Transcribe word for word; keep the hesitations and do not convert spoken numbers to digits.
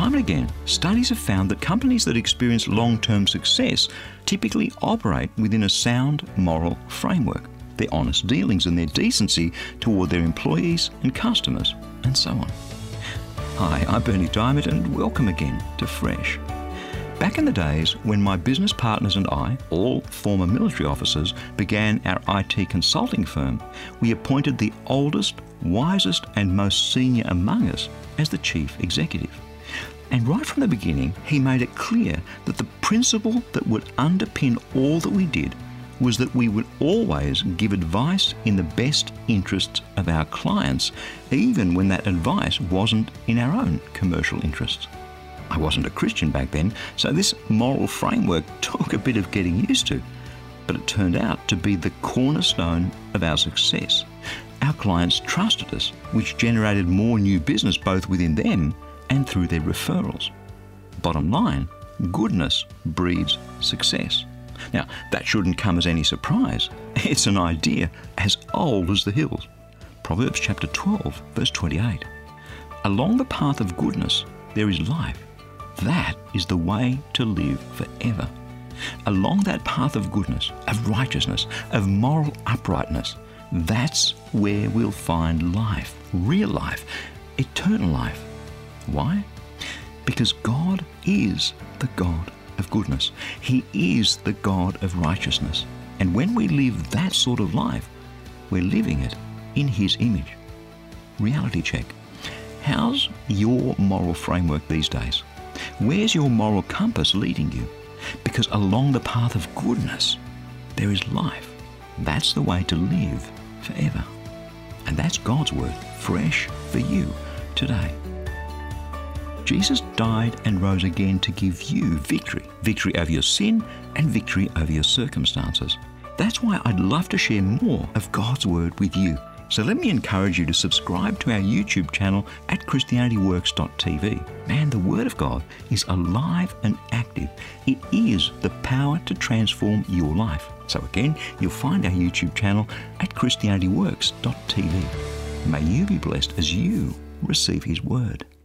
Time and again, studies have found that companies that experience long-term success typically operate within a sound moral framework, their honest dealings and their decency toward their employees and customers, and so on. Hi, I'm Berni Dymet, and welcome again to Fresh. Back in the days when my business partners and I, all former military officers, began our I T consulting firm, we appointed the oldest, wisest and most senior among us as the chief executive. And right from the beginning, he made it clear that the principle that would underpin all that we did was that we would always give advice in the best interests of our clients, even when that advice wasn't in our own commercial interests. I wasn't a Christian back then, so this moral framework took a bit of getting used to, but it turned out to be the cornerstone of our success. Our clients trusted us, which generated more new business both within them and through their referrals. Bottom line, goodness breeds success. Now, that shouldn't come as any surprise. It's an idea as old as the hills. Proverbs chapter twelve, verse twenty-eight. Along the path of goodness, there is life. That is the way to live forever. Along that path of goodness, of righteousness, of moral uprightness, that's where we'll find life, real life, eternal life. Why? Because God is the God of goodness. He is the God of righteousness. And when we live that sort of life, we're living it in His image. Reality check. How's your moral framework these days? Where's your moral compass leading you? Because along the path of goodness, there is life. That's the way to live forever. And that's God's word, fresh for you today. Jesus died and rose again to give you victory, victory over your sin and victory over your circumstances. That's why I'd love to share more of God's word with you. So let me encourage you to subscribe to our YouTube channel at Christianity Works dot T V. Man, the Word of God is alive and active. It is the power to transform your life. So again, you'll find our YouTube channel at Christianity Works dot T V. May you be blessed as you receive His Word.